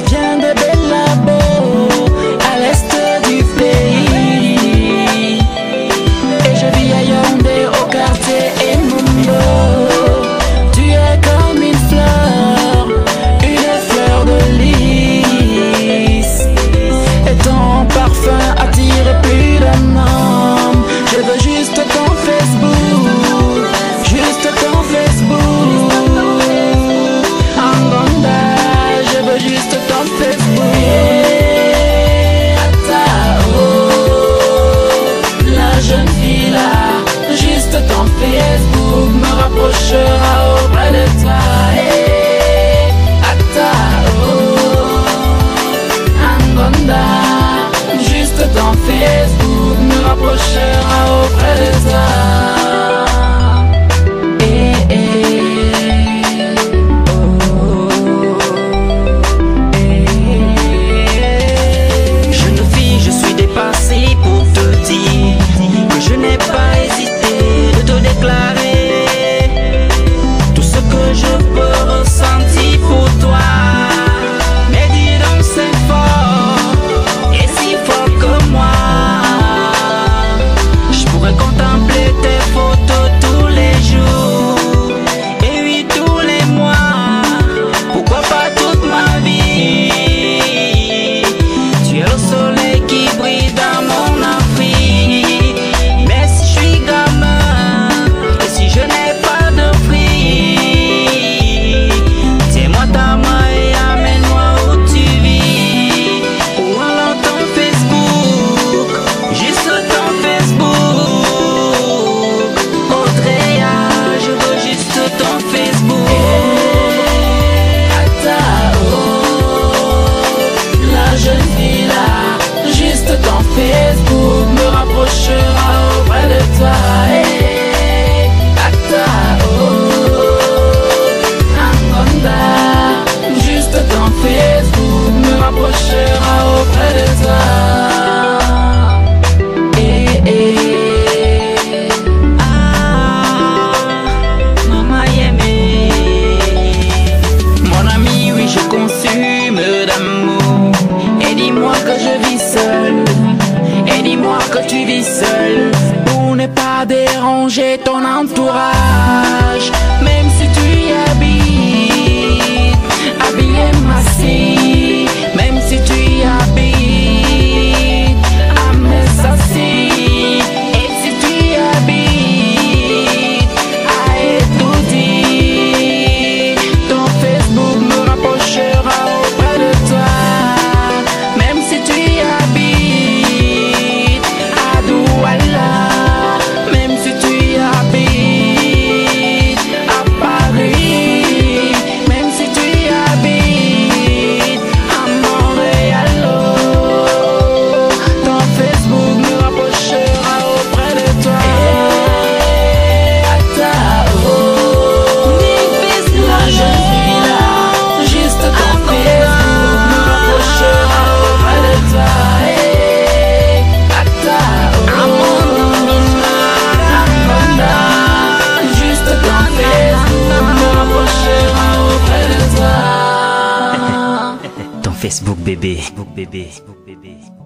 viens de Bellabo, à l'est du pays. Et je vis à Yaoundé, au quartier Emumbo. Tu es comme une fleur de lys. Et ton parfum attire plus d'un homme. Je veux juste ton Facebook, juste ton Facebook. Angonda, je veux juste ton Facebook. Atao, la jeune fille là, juste ton Facebook me rapprochera auprès de toi. Atao, Angonda, juste ton Facebook me rapprochera auprès de toi. Jeune fille, je suis dépassé pour te dire que je n'ai pas hésité de te déclarer tout ce que je peux ressentir pour toi. Mais dis donc c'est fort, et si fort que moi. Je pourrais contempler tes photos tous les jours, et oui tous les mois, pourquoi pas toute ma vie. Tu es le soleil qui brille dans mon Afrique. Mais si je suis gamin, et si je n'ai pas de fric, tiens-moi ta main et amène-moi où tu vis. Ou alors ton Facebook, juste ton Facebook. Audreya, je veux juste ton Facebook. Atao, la jeune fille là, juste ton Facebook me rapprochera auprès de toi. Atao, Angonda, juste ton Facebook me rapprochera auprès de toi. Mama Yeme. Mon ami, oui, je consume d'amour. Et dis-moi que je vis seul, et dis-moi que tu vis seul, pour ne pas déranger ton entourage. Même si tu y habites, habillé massif, même si tu y habites, à Messassi. Et si tu y habites, à Etoudi, ton Facebook me rapprochera auprès de toi. Même si tu y habites, à Douala, même si tu y habites, à Paris, même si tu y habites, à Montréal, ton Facebook me rapprochera auprès de toi. Atao, la jeune fille là, juste ton Facebook me rapprochera auprès de toi. Atao, Angonda, juste ton Facebook me rapprochera auprès de toi. Ton Facebook bébé.